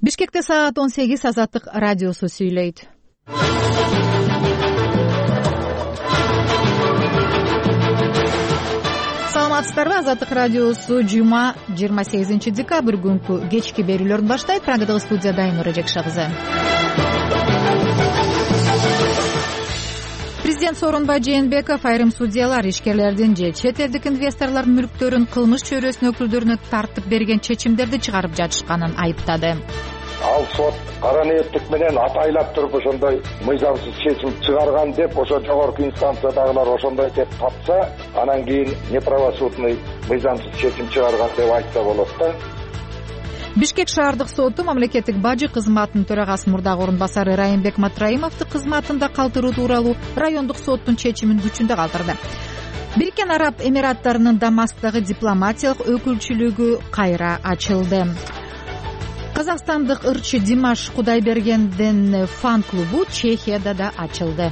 Бишкекте саат 18 Азаттык радиосу сүйлөйт. Саламатсыздарбы? Азаттык радиосу жума 28 декабрь күнкү кечки берүүлөрүн баштайт. Программада студияда Айнура Жекша кызы. Президент Сооронбай Жээнбеков айрым судьялар ишкерлердин же чет элдик инвесторлордун мүлктөрүн кылмыш чөйрөсүнүн өкүлдөрүнө тартып берген чечимдерди чыгарып жатышканын айыптады. Ал сот кара ниеттик менен атайлап туруп ошондой мыйзамсыз чечим чыгарган деп ошо жогорку инстанциядагылар ошондой деп тапса, анан кийин неправосудный мыйзамсыз чечим чыгарган деп айтса болот да. Бишкек шаардык соту мамлекеттик бажы кызматынын төрагасы мурдагы орун басары Райымбек Матраимовду кызматында калтыруу тууралуу райондук соттун чечимин күчүндө калтырды. Бириккен Араб Эмираттарынын Дамасктагы дипломатиялык өкүлчүлүгү кайра ачылды. Казакстандык ырчы Димаш Кудайбергендин фан-клубу Чехияда да ачылды.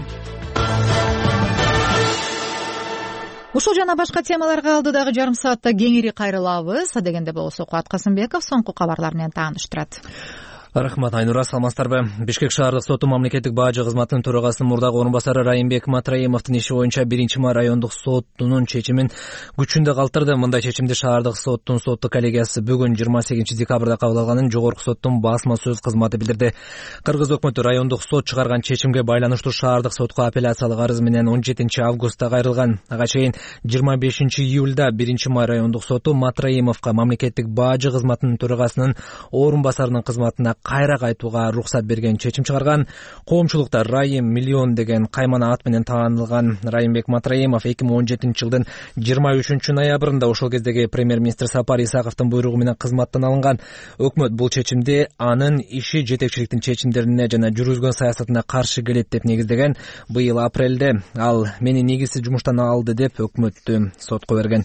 Ушул жана башка темаларга алдыдагы жарым саатта кеңири кайрылабыз. Дегенде болсо Кубат Касымбеков соңку кабарлар менен тааныштырат. Рахмат, Айнура, саламатсыздарбы? Бишкек шаардык соту мамлекеттик бажы кызматынын төрагасынын мурдагы орун басары Райымбек Матраимовдун иши боюнча 1-май райондук сотунун чечимин күчүндө калтырды. Мындай чечимди шаардык соттун соттук коллегиясы бүгүн 28 декабрда кабыл алганын жогорку соттун басма сөз кызматы билдирди. Кыргыз өкмөтү райондук сот чыгарган чечимге байланыштуу шаардык сотко апелляциялык арыз менен 17 августта кайрылган. Ага чейин 25 июлда 1-май райондук соту Матраимовго мамлекеттик бажы кызматынын төрагасынын орун басарынын кызматына кайра кайтууга уруксат берген чечим чыгарган. Коомчулукта Райым миллион деген каймана ат менен таанылган Райымбек Матраимов 2017 жылдын 23 ноябрында ошол кездеги премьер-министр Сапар Исаковдун буйругу менен кызматтан алынган. Өкмөт бул чечимди анын иши жетекчиликтин чечимдерине жана жүргүзгөн саясатына каршы келет деп негиздеген. Быйыл апрелде ал мени негизсиз жумуштан алды деп өкмөттү сотко берген.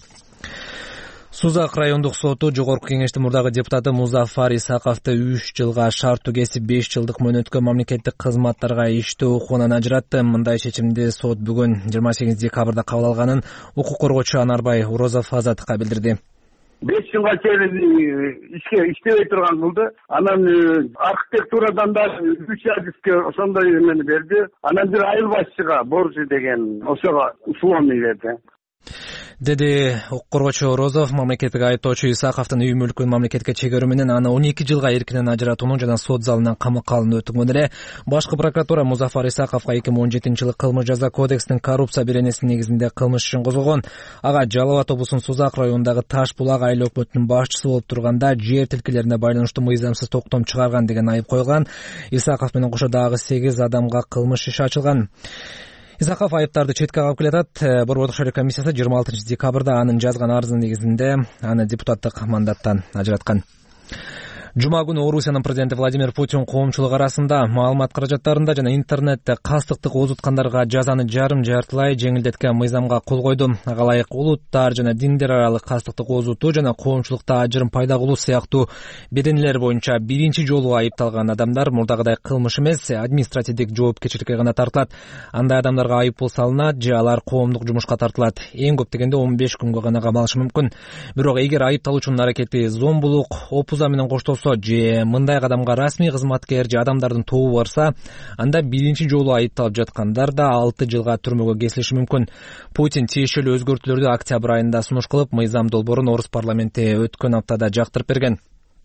Сузак райондук соту жогорку кеңештин мурдагы депутаты Музафар Исаковду 3 жылга шарттуу кесип 5 жылдык мөөнөткө мамлекеттик кызматтарга иштөө укугунан ажыратты. Мындай чечимди сот бүгүн 28 декабрда кабыл алганын укук коргоочу Анарбай Урозов Азаттыкка билдирди. 5 жылга чейин иштебей турган кылды. Анан архитектурадан да 3 адиске ошондой эмени берди. Анан бир айыл башчыга боржу деген ошого условный берди. Деди укук коргоочу Орозов. Мамлекеттик айыптоочу Исаковдун үй мүлкүн мамлекетке чегерүү менен аны 12 жылга эркинен ажыратууну жана сот залынан камакка алууну өтүнгөн эле. Башкы прокуратура Музафар Исаковго 2017 жылы кылмыш жаза кодексинин коррупция беренеси негизинде кылмыш ишин козгогон. Ага Жалал Абад облусунун Сузак районундагы Таш булак айыл өкмөтүнүн башчысы болуп турганда жер тилкелерине байланыштуу мыйзамсыз токтом чыгарган деген айып коюлган. Исаков менен кошо дагы 8 адамга кылмыш иши ачылган. Исаков айыптарды четке кагып келатат. Борбордук шайлоо комиссиясы 26 декабрда анын жазган арызынын негизинде аны депутаттык мандаттан ажыраткан. Жума күнү Орусиянын президенти Владимир Путин коомчулук арасында маалымат каражаттарында жана интернетте кастыктык оозуткандарга жазаны жарым-жартылай жеңилдеткен мыйзамга кол койду. Ага ылайык улуттар жана диндер аралык кастыктык оозутуу жана коомчулукта ажырым пайда кылуу сыяктуу беренелер боюнча биринчи жолу айыпталган адамдар мурдагыдай кылмыш эмес, административдик жоопкерчиликке гана тартылат. Андай адамдарга айыппул салынат же алар коомдук жумушка тартылат. Эң көп дегенде 15 күнгө гана камалышы мүмкүн. Бирок эгер айыпталуучунун аракети зомбулук, опуза менен коштолсо же мындай адамга расмий кызматкер же адамдардын тобу барса, анда биринчи жолу айыпталып жаткандар да 6 жылга түрмөгө кесилиши мүмкүн. Путин тиешелүү өзгөртүүлөрдү октябрь айында сунуш кылып, мыйзам долбоорун Орус парламенти өткөн аптада жактырып берген.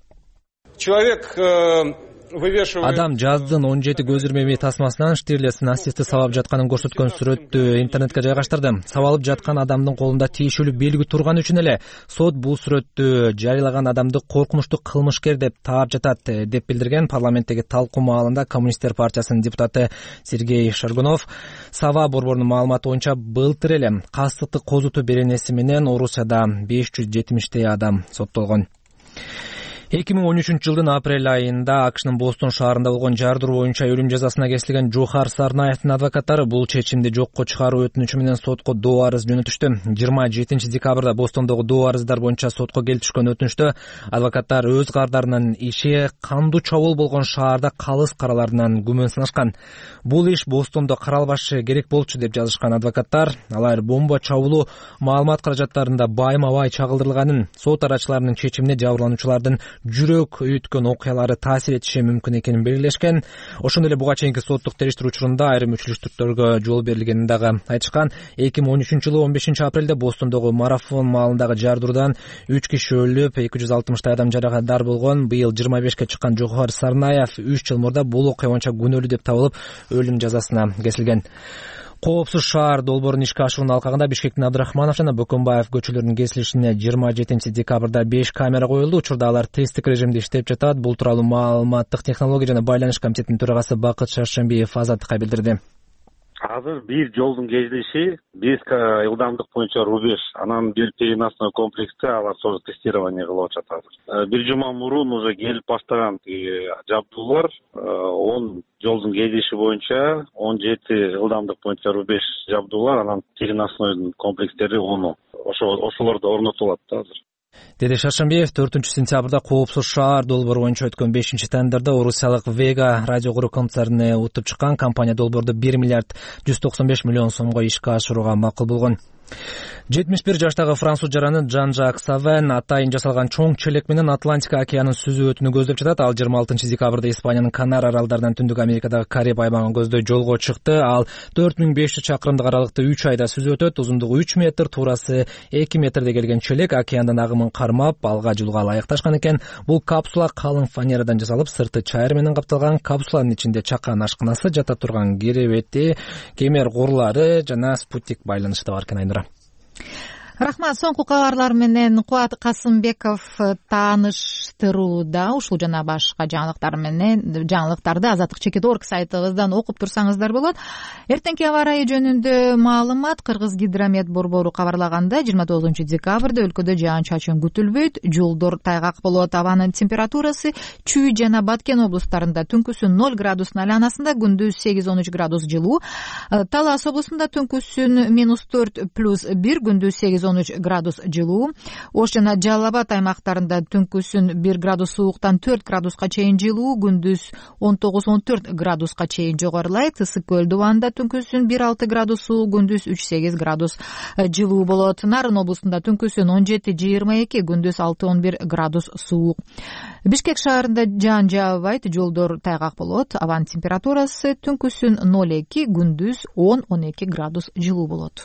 Адам жаздын 17 көз ирмеби тасмасынан Штирлиц настифти сабап жатканын көрсөткөн сүрөттү интернетке жайгаштырды. Сабалып жаткан адамдын колунда тиешелүү белги турган үчүн эле сот бул сүрөттү жарыялаган адамды коркунучтуу кылмышкер деп таап жатат, деп билдирген парламенттеги талкуу маалында Коммунисттер партиясынын депутаты Сергей Шаргунов. Сава борборунун маалыматы боюнча былтыр эле кастыктык козутуу беренеси менен Орусияда 570 адам соттолгон. 2013 жылдын апрель айында АКШнын Бостон шаарында болгон жардыруу боюнча өлүм жазасына кесилген Жохар Сарнаевдин адвокаттары бул чечимди жокко чыгаруу өтүнүчү менен сотко доо арыз жөнөтүштү. 27 декабрда Бостондогу доо арыздар боюнча сотко келип түшкөн өтүнүштө адвокаттар өз кардарынын иши кандуу чабуул болгон шаарда калыс караларынан күмөн сынашкан. Бул иш Бостондо каралбашы керек болчу деп жазышкан адвокаттар. Алар бомба чабуулу маалымат каражаттарында байма-бай чагылдырылганын, сот арачыларынын чечимине жабырлануучулардын жүрөк үйүткөн окуялары таасир этиши мүмкүн экенин белгилешкен. Ошондой эле буга чейинки соттук териштирүү учурунда айрым өчүрүштүктөргө жол берилгенин дагы айтышкан. 2013-жылы 15 апрелде Бостондогу марафон маалындагы жардыруудан 3 киши өлүп, 260 адам жаракаттар болгон. Быйыл 25-ке чыккан Жохар Сарнаев 3 жыл мурда бул окуя боюнча күнөөлүү деп табылып, өлүм жазасына кесилген. Коопсуз шаар долбоорун ишке ашыруунун алкагында Бишкектин Абдрахманов жана Бөкөнбаев көчөлөрүнүн кесилишине 27-декабрда 5 камера коюлду. Учурда алар тесттик режимде иштеп жатат. Бул тууралуу маалыматтык технология жана байланыш комитетинин төрагасы Бакыт Шаршембиев Азаттыкка билдирди. Азыр бир жолдун кесилиши 5 ылдамдык боюнча рубеж, анан бир переносной комплексте алар тоже тестирование кылып атышат азыр. Бир жума мурун уже келип баштаган жабдуулар 10 жолдун кесилиши боюнча 17 ылдамдык боюнча рубеж жабдуулар, анан переносной комплекстери 10. Ошолор да орнотулат да азыр. Деди Шаршембиев 4-сентябрда Коопсуз шаар долбоору боюнча өткөн 5-тендерде орусиялык Vega радиокуру концерни утуп чыккан. Компания долбоорду 1 миллиард 195 миллион сомго ишке ашырууга макул болгон. 71 жаштагы француз жараны Жан-Жак Савен атайын жасалган чоң челек менен Атлантика океанын сүзүп өтүүнү көздөп жатат. Ал 26-декабрда Испаниянын Канар аралдарынан түндүк Америкадагы Кариб аймагын көздөй жолго чыкты. Ал 4500 чакырымдык аралыкты 3 айда сүзүп өтөт. Узундугу 3 метр, туурасы 2 метрде келген челек океандын агымын кармап, алга жылууга ылайыкташкан экен. Бул капсула калың фанерадан жасалып, сырты чайыр менен капталган. Капсуланын ичинде чакан ашканасы, жата турган керебети, кемер курлары жана спутник байланышы да бар экен. Айнура. Рахмат. Соңку кабарлар менен Кубат Касымбеков тааныштырууда. Ушул жана башка жаңылыктарды Азаттык Чекит.орг сайтыбыздан окуп турсаңыздар болот. Эртеңки аба ырайы жөнүндө маалымат Кыргыз гидромет борбору кабарлаганда 29-декабрда өлкөдө жаан-чачын күтүлбөйт. Жолдор тайгак болот. Абанын температурасы Чүй жана Баткен облустарында түнкүсүн 0 градустун айланасында, күндүз 8-13 градус жылуу. Талас облусунда түнкүсүн -4+1, күндүз 8-13 градус жылуу. Ош жана Жалал Абад аймактарында түнкүсүн 1 градус сууктан 4 градуска чейин жылуу, күндүз 19-14 градуска чейин жогорулайт. Ысык көл дубанында түнкүсүн 1-6 градус суу, күндүз 3-8 градус жылуу болот. Нарын облусунда түнкүсүн 17-22, күндүз 6-11 градус суук. Бишкек шаарында жаан жаабайт, жолдор тайгак болот. Абанын температурасы түнкүсүн 0-2, күндүз 10-12 градус жылуу болот.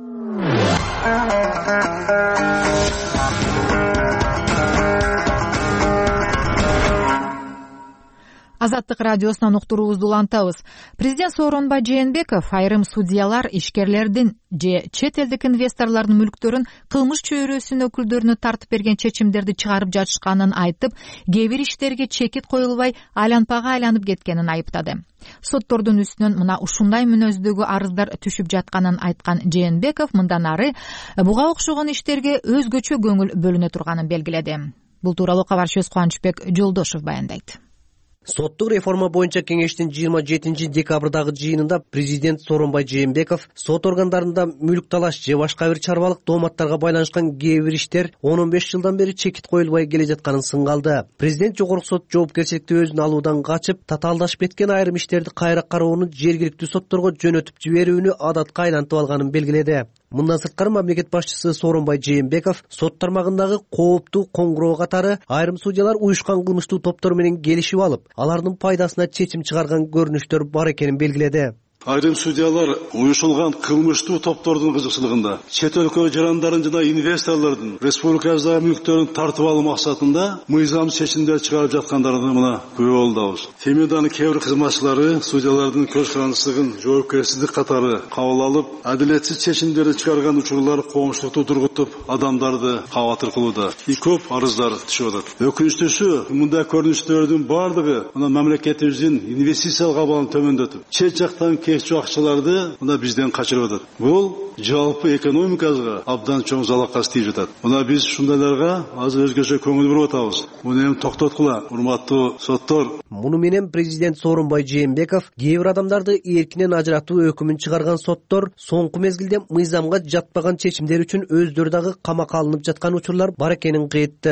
Азаттык радиосунан уктуруубузду улантабыз. Президент Сооронбай Жээнбеков айрым судьялар ишкерлердин же чет элдик инвесторлордун мүлктөрүн кылмыш чөйрөсүнүн өкүлдөрүнө тартып берген чечимдерди чыгарып жатышканын айтып, кээ бир иштерге чекит коюлбай айланпага айланып кеткенин айыптады. Соттордун үстүнөн мына ушундай мүнөздөгү арыздар түшүп жатканын айткан Жээнбеков мындан ары буга окшогон иштерге өзгөчө көңүл бөлүнө турганын белгиледи. Бул тууралуу кабарчыбыз Кубанычбек Жолдошов баяндайт. Соттук реформа боюнча кеңештин 27-декабрдагы жыйынында президент Сооронбай Жээнбеков сот органдарында мүлк талаш же башка бир чарбалык дооматтарга байланышкан кээ бир иштер 10-15 жылдан бери чекит коюлбай келе жатканын сынгалды. Президент жогорку сот жоопкерчиликти өзүнө алуудан качып, татаалдашып кеткен айрым иштерди кайра кароону жергиликтүү сотторго жөнөтүп жиберүүнү адатка айлантып алганын белгиледи. Мындан сырткары мамлекет башчысы Сооронбай Жээнбеков сот тармагындагы кооптуу коңгуроо катары айрым судьялар уюшкан кылмыштуу топтор менен келишип алып, алардын пайдасына чечим чыгарган көрүнүштөр бар экенин белгиледи. Айрым судьялар уюшулган кылмыштуу топтордун кызыкчылыгында чет өлкө жарандарын жана инвесторлордун республикабыздагы мүлктөрүн тартып алуу максатында мыйзам чечимдер чыгарып жаткандарына мына күбө болдубуз. Темирдагы кээ бир кызматчылары судьялардын көз карандысыздыгын жоопкерсиздик катары кабыл алып, адилетсиз чечимдерди чыгарган учурлар коомчулукту тургутуп, адамдарды кабатыр кылууда. Көп арыздар түшүп атат. Өкүнүчтүүсү, мындай көрүнүштөрдүн бардыгы мына мамлекетибиздин инвестициялык абалын төмөндөтүп, чет жактан кечүү акчаларды мына бизден качырып атат. Бул жалпы экономикабызга абдан чоң залакка тийип жатат. Мына биз ушундайларга азыр өзгөчө көңүл буруп атабыз. Муну эми токтоткула, урматтуу соттор. Муну менен президент Сооронбай Жээнбеков кээ бир адамдарды эркинен ажыратуу өкүмүн чыгарган соттор соңку мезгилде мыйзамга жатпаган чечимдер үчүн өздөрү дагы камакка алынып жаткан учурлар бар экенин кайтты.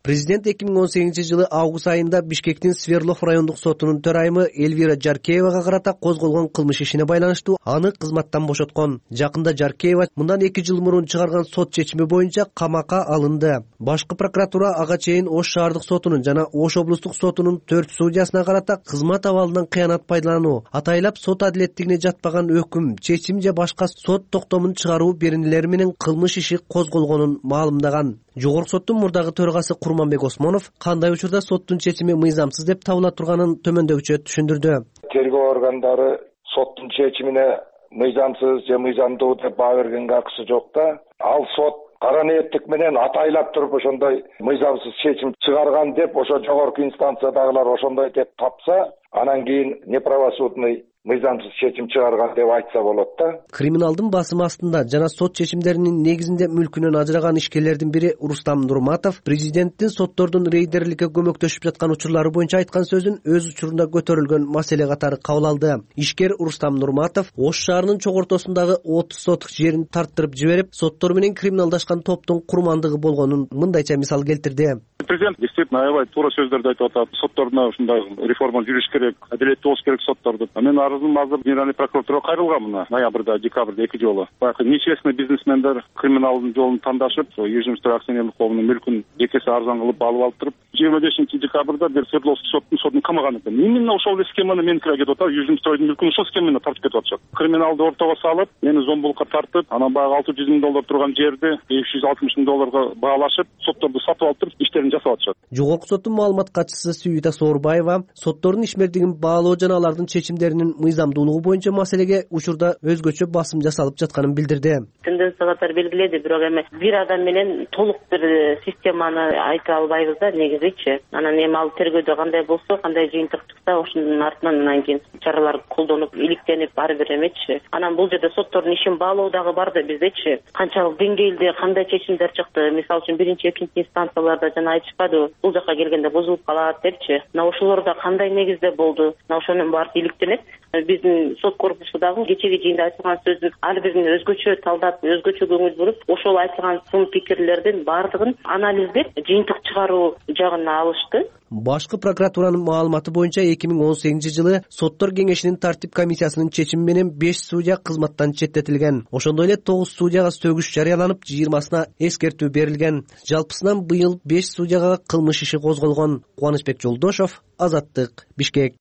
Президент 2018-жылы август айында Бишкектин Свердлов райондук сотунун төрайымы Эльвира Жаркеевага карата козголгон кылмыш ишине байланыштуу аны кызматтан бошоткон. Жакында Жаркеева мындан 2 жыл мурун чыгарган сот чечими боюнча камакка алынды. Башкы прокуратура ага чейин Ош шаардык сотунун жана Ош облустук сотунун 4 судьясына карата кызмат абалынан кыянат пайдалануу, атайлап сот адилеттигине жатпаган өкүм, чечим же башка сот токтомун чыгаруу беренелери менен кылмыш иши козголгонун маалымдаган. Жогорку соттун мурдагы төрагасы Курманбек Осмонов кандай учурда соттун чечими мыйзамсыз деп табыла турганын төмөндөгүчө түшүндүрдү. Тергөө органдары соттун чечимине мыйзамсыз же мыйзамдуу деп баа бергенге акысы жок да. Ал сот кара ниеттик менен атайлап туруп ошондой мыйзамсыз чечим чыгарган деп ошо жогорку инстанциядагылар ошондой деп тапса, анан кийин неправосудный мыйзамсыз чечим чыгарган деп айтса болот да. Криминалдын басымы астында жана сот чечимдеринин негизинде мүлкүнөн ажыраган ишкерлердин бири Рустам Нурматов президенттин соттордун рейдерликке көмөктөшүп жаткан учурлары боюнча айткан сөзүн өз учурунда көтөрүлгөн маселе катары кабыл алды. Ишкер Рустам Нурматов Ош шаарынын чогортосундагы 30 сотук жерин тарттырып жиберип, соттор менен криминалдашкан топтун курмандыгы болгонун мындайча мисал келтирди. Президент действительно аябай туура сөздөрдү айтып атат. Сотторуна ушундай реформа жүрүш керек, адилеттүү болуш керек сотторду. Мен арызым азыр Генеральный прокуратурага кайрылган мына ноябрда, декабрда 2 жолу. Баягы нечестный бизнесмендер криминалдын жолун тандашып, Южмуштар акционерлик коомунун мүлкүн эки эсе арзан кылып алып туруп, 25 декабрда бир Свердловский сотун камаган экен. Именно ошол схеманы меникиге кетип атат. Южмуштардын мүлкүн ошол схеманы тартып кетип атышат. Криминалды ортого салып, мени зомбулукка тартып, анан баягы $600,000 турган жерди $560,000 баалашып, сотторду сатып алып туруп, иштерин жасап атышат. Жогорку соттун маалымат катчысы Сүйүта Соорбаева соттордун ишмердигин баалоо жана алардын чечимдеринин мыйзамдуулугу боюнча маселеге учурда өзгөчө басым жасалып жатканын билдирди. Тенденция катары белгиледи, бирок эми бир адам менен толук бир системаны айта албайбыз да негизичи. Анан эми ал тергөөдө кандай болсо, кандай жыйынтык чыкса, ошонун артынан анан кийин чаралар колдонуп, иликтенип ар бир эмечи. Анан бул жерде соттордун ишин баалоо дагы бар да биздечи. Канчалык деңгээлде кандай чечимдер чыкты? Мисалы үчүн биринчи, экинчи инстанцияларда жана айтышпады, бул жака келгенде бузулуп калат депчи. Мына ошолордо кандай негизде болду? Мына ошонун баары иликтенет. Биздин сот корпусу дагы кечеги жыйында айтылган сөздүн ар бирин өзгөчө талдап, өзгөчө көңүл буруп, ошол айтылган сын пикирлердин баардыгын анализдеп, жыйынтык чыгаруу жагына алышты. Башкы прокуратуранын маалыматы боюнча 2018-жылы соттор кеңешинин тартип комиссиясынын чечими менен 5 судья кызматтан четтетилген. Ошондой эле 9 судьяга сөгүш жарыяланып, 20сына эскертүү берилген. Жалпысынан быйыл 5 судьяга кылмыш иши козголгон. Кубанычбек Жолдошов, Азаттык, Бишкек.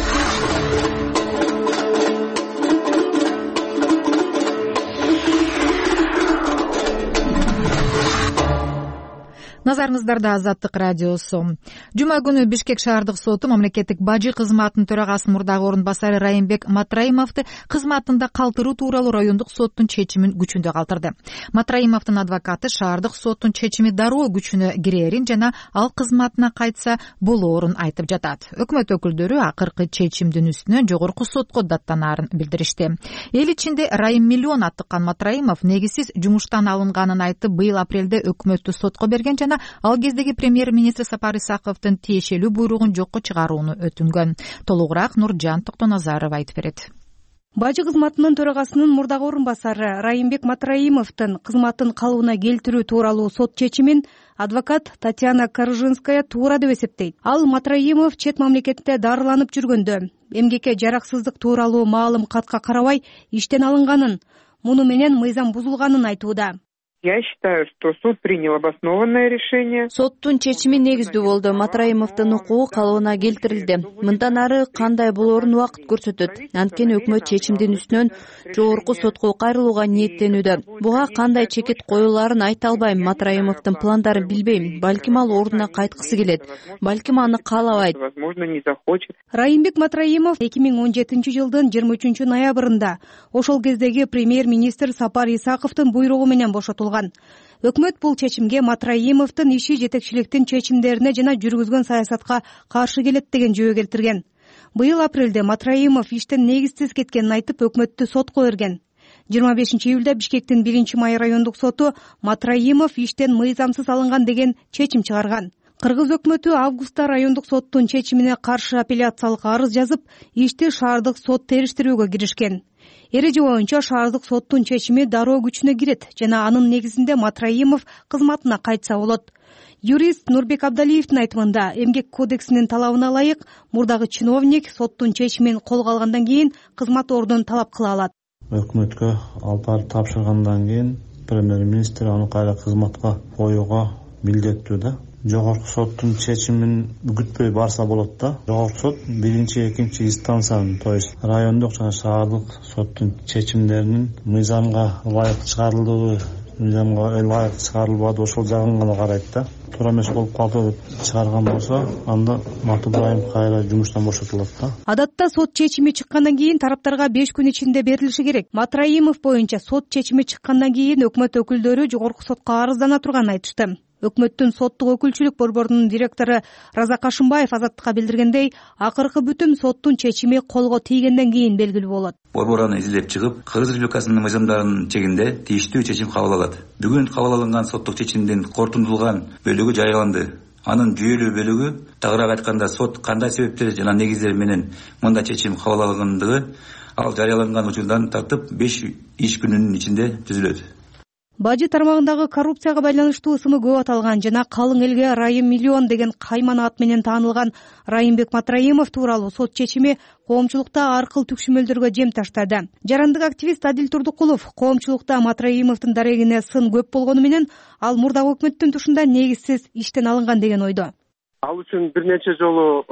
Назарыңыздарда Азаттык радиосу. Жума күнү Бишкек шаардык соту мамлекеттик бажы кызматынын төрагасынын мурдагы орун басары Райымбек Матраимовду кызматында калтыруу тууралуу райондук соттун чечимин күчүндө калтырды. Матраимовдун адвокаты шаардык соттун чечими дароо күчүнө кирерин жана ал кызматына кайтса болоорун айтып жатат. Өкмөт өкүлдөрү акыркы чечимдин үстүнөн жогорку сотко даттанаарын билдиришти. Эл ичинде Райым миллион аттыккан Матраимов негизсиз жумуштан алынганын айтып, быйыл апрелде өкмөттү сотко берген жана ал кездеги премьер-министр Сапар Исаковдун тиешелүү буйругун жокко чыгарууну өтүнгөн. Толугураак Нуржан Токтоназаров айтып берет. Бажы кызматынын төрагасынын мурдагы орун басары Райымбек Матраимовдун кызматын калыбына келтирүү тууралуу сот чечимин адвокат Татьяна Коржинская туура деп эсептейт. Ал Матраимов чет мамлекетте дарыланып жүргөндө эмгекке жараксыздык тууралуу маалым катка карабай иштен алынганын, муну менен мыйзам бузулганын айтууда. Я считаю, что суд принял обоснованное решение. Соттун чечими негиздүү болду. Матраимовдун укугу калыбына келтирилди. Мындан ары кандай болоорун убакыт көрсөтөт. Анткени өкмөт чечимдин үстүнөн жогорку сотко кайрылууга ниеттенүүдө. Буга кандай чекит коюлаарын айта албайм. Матраимовдун пландарын билбейм. Балким ал ордуна кайткысы келет. Балким аны каалабайт. Возможно, не захочет. Райымбек Матраимов 2017-жылдын 23 ноябрында ошол кездеги премьер-министр Сапар Исаковдун буйругу менен бошотулган. Өкмөт бул чечимге Матраимовдун иши жетекчиликтин чечимдерине жана жүргүзгөн саясатка каршы келет деген жөө келтирген. Быйыл апрелде Матраимов иштен негизсиз кеткенин айтып, өкмөттү сотко берген. 25 июлда Бишкектин 1-май райондук соту Матраимов иштен мыйзамсыз алынган деген чечим чыгарган. Кыргыз өкмөтү августта райондук соттун чечимине каршы апелляциялык арыз жазып, ишти шаардык сот териштирүүгө киришкен. Эреже боюнча шаардык соттун чечими дароо күчүнө кирет жана анын негизинде Матраимов кызматына кайтса болот. Юрист Нурбек Абдалиевдин айтымында эмгек кодексинин талабына ылайык мурдагы чиновник соттун чечимин колго алгандан кийин кызмат ордун талап кыла алат. Өкмөткө алып барып тапшыргандан кийин премьер-министр аны кайра кызматка коюуга милдеттүү да. Жогорку соттун чечимин күтпөй барса болот да. Жогорку сот биринчи, экинчи инстанциянын, то есть райондук жана шаардык соттун чечимдеринин мыйзамга ылайык чыгарылдыгы, мыйзамга ылайык чыгарылбады, ошол жагын гана карайт да. Туура эмес болуп калды деп чыгарган болсо, анда Матыбаев кайра жумуштан бошотулат да. Адатта сот чечими чыккандан кийин тараптарга 5 күн ичинде берилиши керек. Матраимов боюнча сот чечими чыккандан кийин өкмөт өкүлдөрү жогорку сотко арыздана турганын айтышты. Өкмөттүн соттук өкүлчүлүк борборунун директору Раза Кашымбаев Азаттыкка билдиргендей, акыркы бүтүм соттун чечими колго тийгенден кийин белгилүү болот. Борбор аны изилдеп чыгып, Кыргыз Республикасынын мыйзамдарынын чегинде тийиштүү чечим кабыл алат. Бүгүн кабыл алынган соттук чечимдин корутундулган бөлүгү жарыяланды. Анын жүйөлүү бөлүгү, тагыраак айтканда, сот кандай себептер жана негиздер менен мындай чечим кабыл алгандыгы ал жарыяланган учурдан тартып 5 иш күнүнүн ичинде түзүлөт. Бажы тармагындагы коррупцияга байланыштуу ысымы көп аталган жана калың элге Райым миллион деген каймана ат менен таанылган Райымбек Матраимов тууралуу сот чечими коомчулукта ар кыл түкшүмөлдөргө жем таштады. Жарандык активист Адил Турдукулов коомчулукта Матраимовдун дарегине сын көп болгону менен ал мурдагы өкмөттүн тушунда негизсиз иштен алынган деген ойдо. Ал үчүн бир нече жолу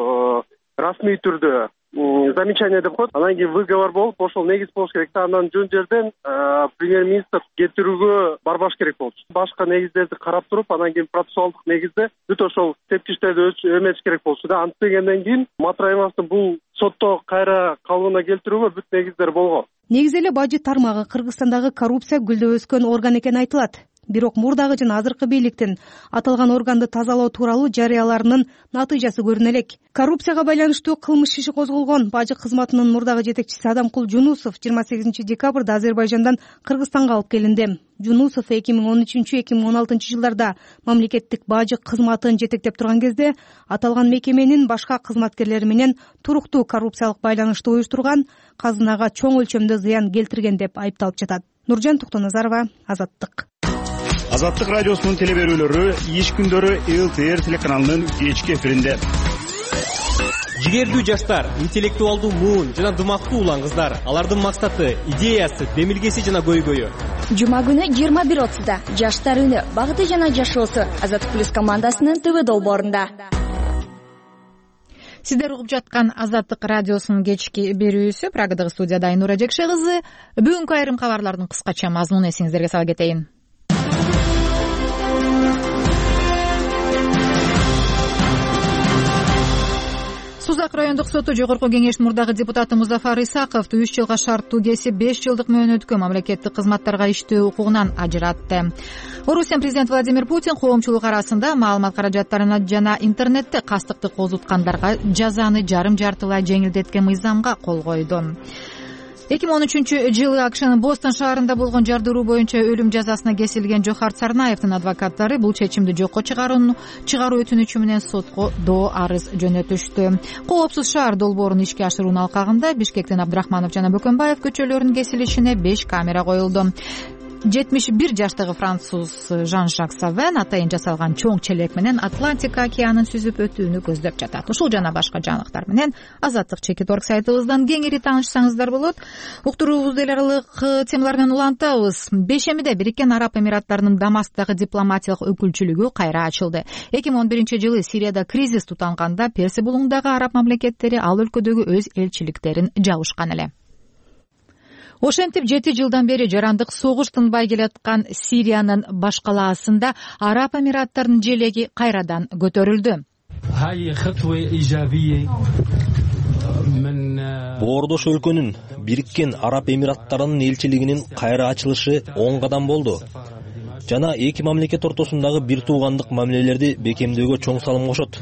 расмий түрдө замечание деп коет, анан кийин выговор болуп, ошол негиз болуш керек да. Андан жөн жерден премьер-министр кетирүүгө барбаш керек болчу. Башка негиздерди карап туруп, анан кийин процессуалдык негизде бүт ошол тепкичтерди өмөш керек болчу да. Антпегенден кийин Матраимовдун бул сотто кайра калыбына келтирүүгө бүт негиздер болгон. Негизи эле бажы тармагы Кыргызстандагы коррупция гүлдөп өскөн орган экени айтылат. Бирок мурдагы жана азыркы бийликтин аталган органды тазалоо тууралуу жарыяларынын натыйжасы көрүнө элек. Коррупцияга байланыштуу кылмыш иши козголгон бажы кызматынын мурдагы жетекчиси Адамкул Жунусов 28 декабрда Азербайжандан Кыргызстанга алып келинди. Жунусов 2013-2016 жылдарда мамлекеттик бажы кызматын жетектеп турган кезде аталган мекеменин башка кызматкерлери менен туруктуу коррупциялык байланышты уюштурган, казынага чоң өлчөмдө зыян келтирген деп айыпталып жатат. Нуржан Токтоназарова, Азаттык. Азаттык радиосунун телеберүүлөрү иш күндөрү ЛТР телеканалынын кечки эфиринде. Жигердүү жаштар, интеллектуалдуу муун жана дымактуу улан кыздар, алардын максаты, идеясы, демилгеси жана көйгөйү. Жума күнү 21:30да Жаштар үнү, багыты жана жашоосу Азаттык плюс командасынын ТВ долбоорунда. Сиздер угуп жаткан Азаттык радиосунун кечки берүүсү. Прагадагы студияда Айнура Жекше кызы. Бүгүнкү айрым кабарлардын кыскача мазмунун эсиңиздерге сала кетейин. Сузак райондук соту жогорку кеңештин мурдагы депутаты Музафар Исаковду 3 жылга шарттуу кесип 5 жылдык мөөнөткө мамлекеттик кызматтарга иштөө укугунан ажыратты. Орусиянын президенти Владимир Путин коомчулук арасында маалымат каражаттарына жана интернетте кастыкты козуткандарга жазаны жарым-жартылай жеңилдеткен мыйзамга кол койду. 2013-жылы АКШнын Бостон шаарында болгон жардыруу боюнча өлүм жазасына кесилген Жохарт Сарнаевдин адвокаттары бул чечимди жокко чыгаруу өтүнүчү менен сотко доо арыз жөнөтүштү. Коопсуз шаар долбоорун ишке ашыруунун алкагында Бишкектин Абдрахманов жана Бөкөнбаев көчөлөрүнүн кесилишине 5 камера коюлду. 71 жаштагы француз Жан-Жак Савен атайын жасалган чоң челек менен Атлантика океанын сүзүп өтүүнү көздөп жатат. Ушул жана башка жаңылыктар менен Азаттык Чекит.орг сайтыбыздан кеңири таанышсаңыздар болот. Уктуруубузду эл аралык темалар менен улантабыз. Бейшембиде Бириккен Араб Эмираттарынын Дамасктагы дипломатиялык өкүлчүлүгү кайра ачылды. 2011-жылы Сирияда кризис тутанганда Персия булуңундагы араб мамлекеттери ал өлкөдөгү өз элчиликтерин жабышкан эле. Ошентип 7 жылдан бери жарандык согуш тынбай келаткан Сириянын баш калаасында Араб Эмираттарынын желеги кайрадан көтөрүлдү. Боордош өлкөнүн Бириккен Араб Эмираттарынын элчилигинин кайра ачылышы оң кадам болду. Жана эки мамлекет ортосундагы бир туугандык мамилелерди бекемдөөгө чоң салым кошот.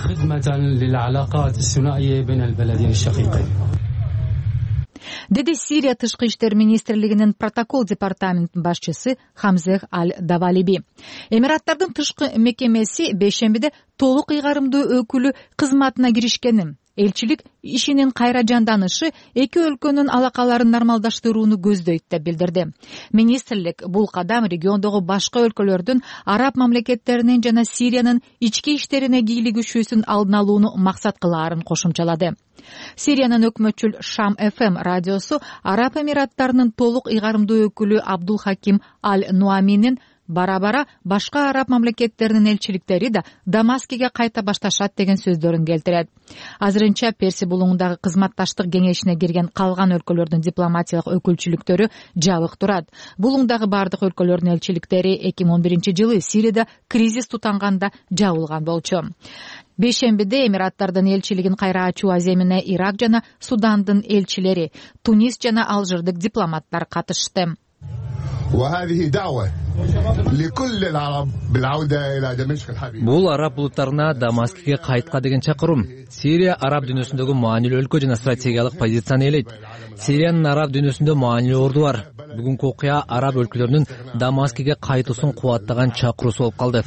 Деди Сирия тышкы иштер министрлигинин протокол департаментинин башчысы Хамзех Аль-Давалиби. Эмираттардын тышкы мекемеси бейшембиде толук ыйгарымдуу өкүлү кызматына киришкенин, элчилик ишинин кайра жанданышы эки өлкөнүн алакаларын нормалдаштырууну көздөйт деп билдирди. Министрлик бул кадам региондогу башка өлкөлөрдүн араб мамлекеттеринин жана Сириянын ички иштерине кийлигишүүсүн алдын алууну максат кылаарын кошумчалады. Сириянын өкмөтчүл Шам ФМ радиосу Араб Эмираттарынын толук ыйгарымдуу өкүлү Абдул Хаким Аль-Нуаминин бара-бара башка араб мамлекеттеринин элчиликтери да Дамаскиге кайта башташат деген сөздөрүн келтирет. Азырынча Перси булуңундагы кызматташтык кеңешине кирген калган өлкөлөрдүн дипломатиялык өкүлчүлүктөрү жабык турат. Булуңдагы бардык өлкөлөрдүн элчиликтери 2011-жылы Сирияда кризис тутанганда жабылган болчу. Бейшембиде Эмираттардын элчилигин кайра ачуу аземине Ирак жана Судандын элчилери, Тунис жана Алжирдик дипломаттар катышты. Бул араб булуттарына Дамаскиге кайтка деген чакырым. Сирия араб дүйнөсүндөгү маанилүү өлкө жана стратегиялык позицияны ээлейт. Сириянын араб дүйнөсүндө маанилүү орду бар. Бүгүнкү окуя араб өлкөлөрүнүн Дамаскиге кайтуусун кубаттаган чакыруусу болуп калды.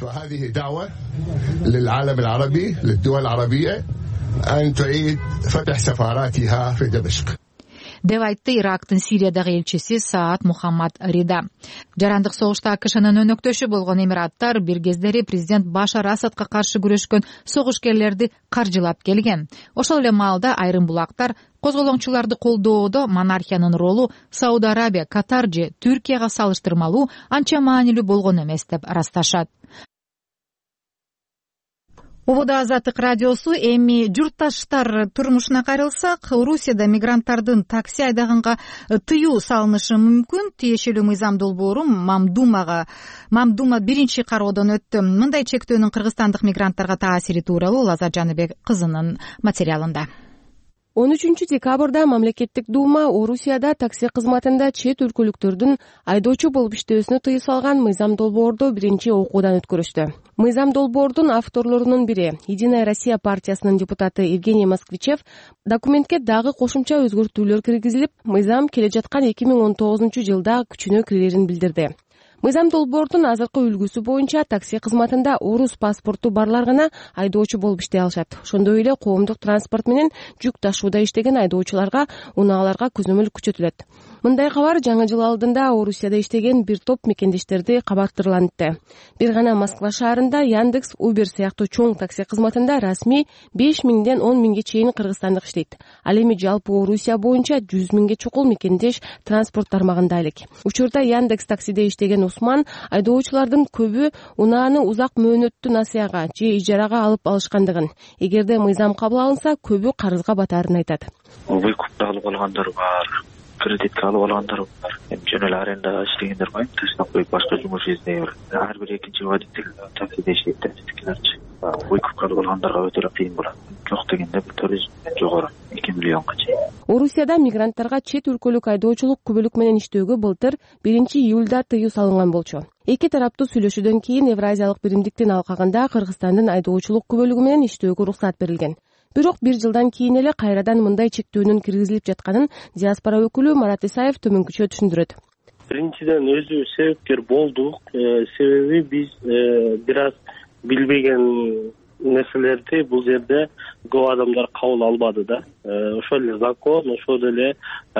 Деп айтты Ирактын Сириядагы элчиси Саад Мухаммад Рида. Жарандык согушта АКШнын өнөктөшү болгон Эмираттар бир кездери президент Башар Асадка каршы күрөшкөн согушкерлерди каржылап келген. Ошол эле маалда айрым булактар козголоңчуларды колдоодо монархиянын ролу Сауд Арабия, Катар же Түркияга салыштырмалуу анча маанилүү болгон эмес деп ырасташат. Убада Азаттык радиосу. Эми журтташтар турмушуна кайрылсак, Орусияда мигранттардын такси айдаганга тыюу салынышы мүмкүн. Тиешелүү мыйзам долбоору Мамдума биринчи кароодон өттү. Мындай чектөөнүн кыргызстандык мигранттарга таасири тууралуу Лазар Жаныбек кызынын материалында. 13 декабрда мамлекеттик дума Орусияда такси кызматында чет өлкөлүктөрдүн айдоочу болуп иштөөсүнө тыюу салган мыйзам долбоорду биринчи окуудан өткөрүштү. Мыйзам долбоордун авторлорунун бири Единая Россия партиясынын депутаты Евгений Москвичев документке дагы кошумча өзгөртүүлөр киргизилип, мыйзам келе жаткан 2019-жылда күчүнө кирерин билдирди. Мыйзам долбоордун азыркы үлгүсү боюнча такси кызматында орус паспорту барлар гана айдоочу болуп иштей алышат. Ошондой эле коомдук транспорт менен жүк ташууда иштеген айдоочуларга, унааларга көзөмөл күчөтүлөт. Мындай кабар жаңы жыл алдында Орусияда иштеген бир топ мекендештерди кабартырлантты. Бир гана Москва шаарында Яндекс, Uber сыяктуу чоң такси кызматында расмий 5000ден 10.000ге чейин кыргызстандык иштейт. Ал эми жалпы Орусия боюнча 100.000ге чукул мекендеш транспорт тармагында элек. Учурда Яндекс таксиде иштеген Усман айдоочулардын көбү унааны узак мөөнөттүү насыяга же ижарага алып алышкандыгын, эгерде мыйзам кабыл алынса көбү карызга батаарын айтат. Выкупта алып алгандар бар, кредитке алып алгандар бар. Жөн эле арендага иштегендер бар, таштап коюп башка жумуш издеп, ар бир экинчи водитель таксиде иштейт, таксичилерчи. Выкупка алып алгандарга өтө кыйын болот. Жок дегенде туризм жогору 2 миллионго чейин. Орусияда мигранттарга чет өлкөлүк айдоочулук күбөлүк менен иштөөгө былтыр 1-июлда тыюу салынган болчу. Эки тараптуу сүйлөшүүдөн кийин Евразиялык биримдиктин алкагында Кыргызстандын айдоочулук күбөлүгү менен иштөөгө уруксат берилген. Бирок бир жылдан кийин эле кайрадан мындай чектөөнүн киргизилип жатканын диаспора өкүлү Марат Исаев төмөнкүчө түшүндүрөт. Биринчиден өзүбүз себепкер болдук. Себеби биз бир аз билбеген нерселерди бул жерде көп адамдар кабыл албады да. Ошол эле закон, ошол эле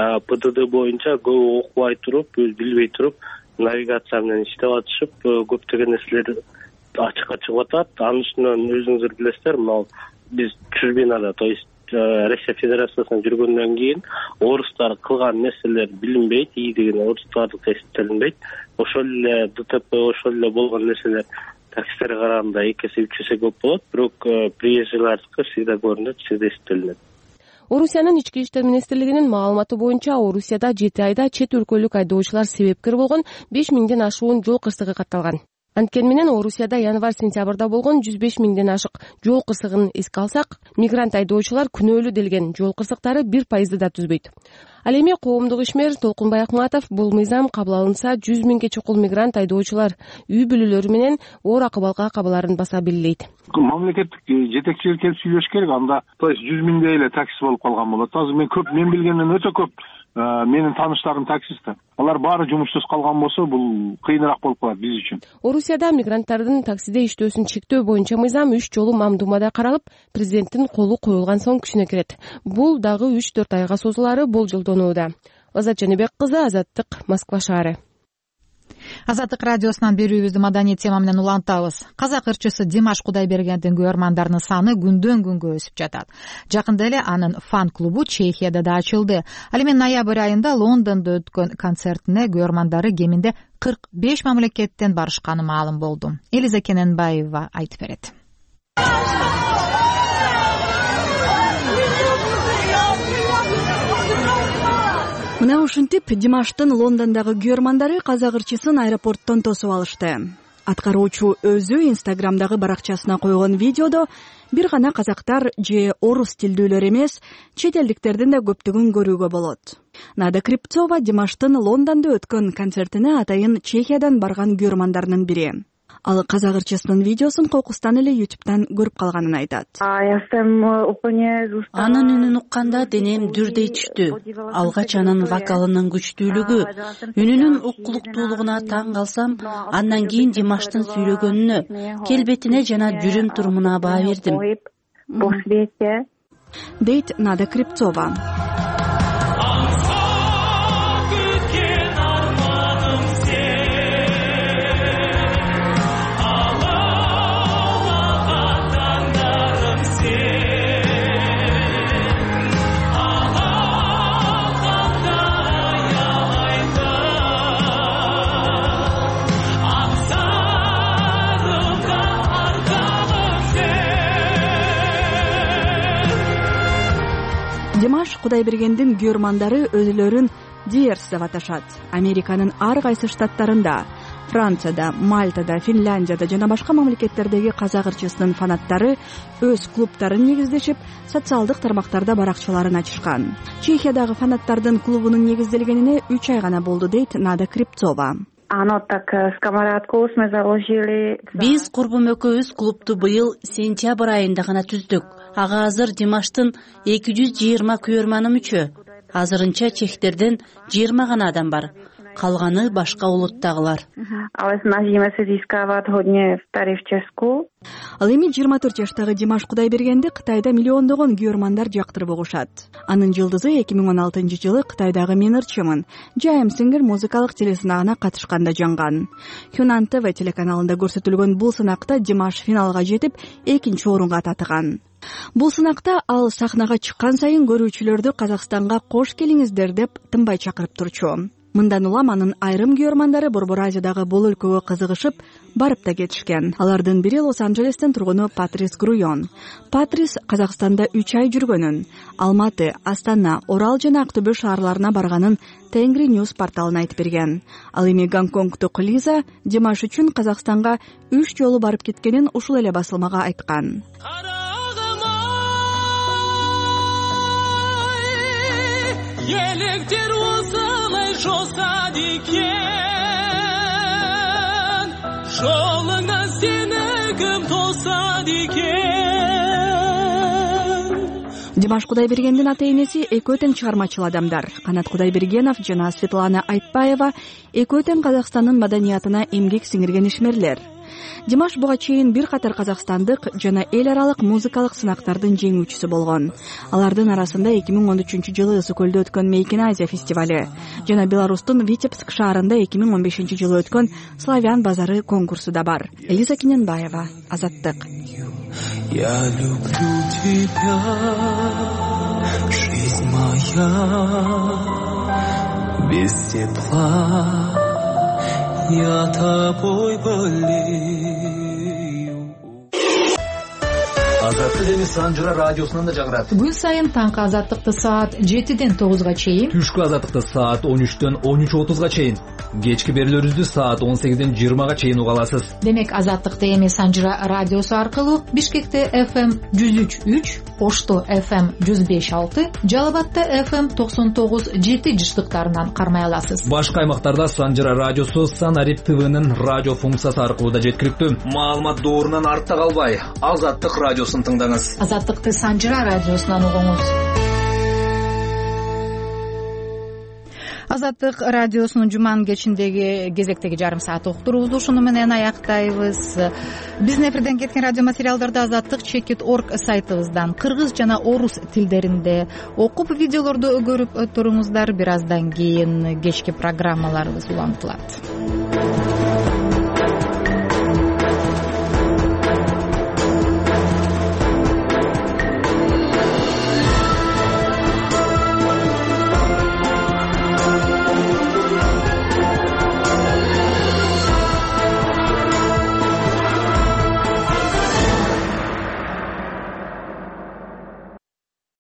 ПДД боюнча көп окубай туруп, билбей туруп, навигация менен иштеп атышып, көптөгөн нерселер ачыкка чыгып атат. Анын үстүнөн өзүңүздөр билесиздер, мына биз чужбинада, то есть Россия Федерациясына жүргөндөн кийин орустар кылган нерселер билинбейт, ии деген орустардык эсептелинбейт. Ошол эле ДТП, ошол эле болгон нерселер таксилерге караганда 2 эсе 3 эсе көп болот, бирок приезжийлардыкы всегда көрүнөт, всегда эсептелинет. Орусиянын ички иштер министрлигинин маалыматы боюнча Орусияда 7 айда чет өлкөлүк айдоочулар себепкер болгон 5000ден ашуун жол кырсыгы катталган. Анткени менен Орусияда январь-сентябрда болгон 105.000ден ашык жол кырсыгын эске алсак, мигрант айдоочулар күнөөлүү делген жол кырсыктары 1% да түзбөйт. Ал эми коомдук ишмер Толкунбай Акматов бул мыйзам кабыл алынса 100.000ге чукул мигрант айдоочулар үй бүлөлөрү менен оор акыбалга кабыларын баса белгилейт. Мамлекеттик жетекчилер келип сүйлөш керек, анда то есть 100.000дей эле такси болуп калган болот. Азыр мен билгенден өтө көп менин тааныштарым таксисти. Алар баары жумушсуз калган болсо, бул кыйыныраак болуп калат биз үчүн. Орусияда мигранттардын таксиде иштөөсүн чектөө боюнча мыйзам 3 жолу мамдумада каралып, президенттин колу коюлган соң күчүнө кирет. Бул дагы 3-4 айга созулаары болжолдонууда. Азат Жаныбек кызы, Азаттык, Москва шаары. Азаттык радиосунан берүүбүздү маданий тема менен улантабыз. Казак ырчысы Димаш Кудайбергендин көрөрмандарынын саны күндөн күнгө өсүп жатат. Жакында эле анын фан-клубу Чехияда да ачылды. Ал эми ноябрь айында Лондондо өткөн концертине көрөрмандары кеминде 45 мамлекеттен барышканы маалым болду. Элиза Кененбаева айтып берет. Мына ушинтип Димаштын Лондондогу көрөрмандары казак ырчысын аэропорттон тосуп алышты. Аткаруучу өзү Инстаграмдагы баракчасына койгон видеодо бир гана казактар же орус тилдүүлөр эмес, чет элдиктердин да көптүгүн көрүүгө болот. Нада Крипцова Димаштын Лондондо өткөн концертине атайын Чехиядан барган көрөрмандарынын бири. Ал казак ырчысынын видеосун кокустан эле YouTube'дан көрүп калганын айтат. Анын үнүн укканда денем дүрдей түштү. Алгач анын вокалынын күчтүүлүгү, үнүнүн уккулуктуулугуна таң калсам, андан кийин Димаштын сүйлөгөнүнө, келбетине жана жүрүм турумуна баа бердим. Дейт Нада Крипцова. Димаш Кудайбергендин көрөрмандары өзүлөрүн Диерс деп аташат. Американын ар кайсы штаттарында, Францияда, Мальтада, Финляндияда жана башка мамлекеттердеги казак ырчысынын фанаттары өз клубтарын негиздешип, социалдык тармактарда баракчаларын ачышкан. Чехиядагы фанаттардын клубунун негизделгенине 3 ай гана болду, дейт Нада Крипцова. Биз курбум экөөбүз клубту быйыл сентябрь айында гана түздүк. Ага азыр Димаштын 220 көрөрманы мүчө. Азырынча чехтерден 20 гана адам бар. Калганы башка улуттагылар. Ал эми 24 жаштагы Димаш Кудайбергенди Кытайда миллиондогон көрөрмандар жактырып угушат. Анын жылдызы 2016-жылы Кытайдагы Мен ырчымын Жайым Сингер музыкалык телесынагына катышканда жанган. Хюнан ТВ телеканалында көрсөтүлгөн бул сынакта Димаш финалга жетип, 2-орунга татыган. Бул сынакта ал сахнага чыккан сайын көрүүчүлөрдү Казакстанга кош келиңиздер деп тынбай чакырып турчу. Мындан улам анын айрым көрөрмандары Борбор Азиядагы бул өлкөгө кызыгышып, барып да кетишкен. Алардын бири Лос-Анджелестен тургуну Патрис Груйон. Патрис Казакстанда 3 ай жүргөнүн, Алматы, Астана, Орал жана Актөбө шаарларына барганын Тенгри News порталына айтып берген. Ал эми Гонконгдук Лиза Димаш үчүн Казакстанга 3 жолу барып кеткенин ушул эле басылмага айткан. Електер осылай жосады екен, жолыңа сені кім тосады екен. Димаш Кудайбергендин ата-энеси экөө тең чыгармачыл адамдар. Канат Кудайбергенов жана Светлана Айтбаева экөө тең Казакстандын маданиятына эмгек сиңирген ишмерлер. Димаш буга чейин бир катар казакстандык жана эл аралык музыкалык сынактардын жеңүүчүсү болгон. Алардын арасында 2013-жылы Ысык көлдө өткөн Мейкин Азия фестивале жана Беларустун Витебск шаарында 2015-жылы өткөн Славян базары конкурсу да бар. Элиза Кененбаева, Азаттык. Я люблю тебя, жизнь моя, без тепла. Я тобой болею. Азаттык эми Санжыра радиосунан да жаңырат. Күн сайын таңкы азаттыкты саат 7-ден 9-га чейин, түшкү азаттыкты саат 13-төн 13:30-га чейин, кечки берүүлөрүбүздү саат 18-ден 20-га чейин уга аласыз. Демек азаттыкты эми Санжыра радиосу аркылуу Бишкекте FM 103.3, Ошто FM 105.6, Жалал-Абадта FM 99.7 жыштыктарынан кармай аласыз. Башка аймактарда Санжыра радиосу Санарип ТВнын радио функциясы аркылуу да жеткиликтүү. Маалымат доорунан артта калбай, Азаттык радиосун тыңдаңыз. Азаттыкты Санжыра радиосунан угуңуз. Азаттык радиосунун жуманын кечиндеги кезектеги жарым саат уктуруубузду ушуну менен аяктайбыз. Биздин эфирден кеткен радио материалдарды azattik.org сайтыбыздан кыргыз жана орус тилдеринде окуп, видеолорду көрүп туруңуздар. Бир аздан кийин кечки программаларыбыз улантылат.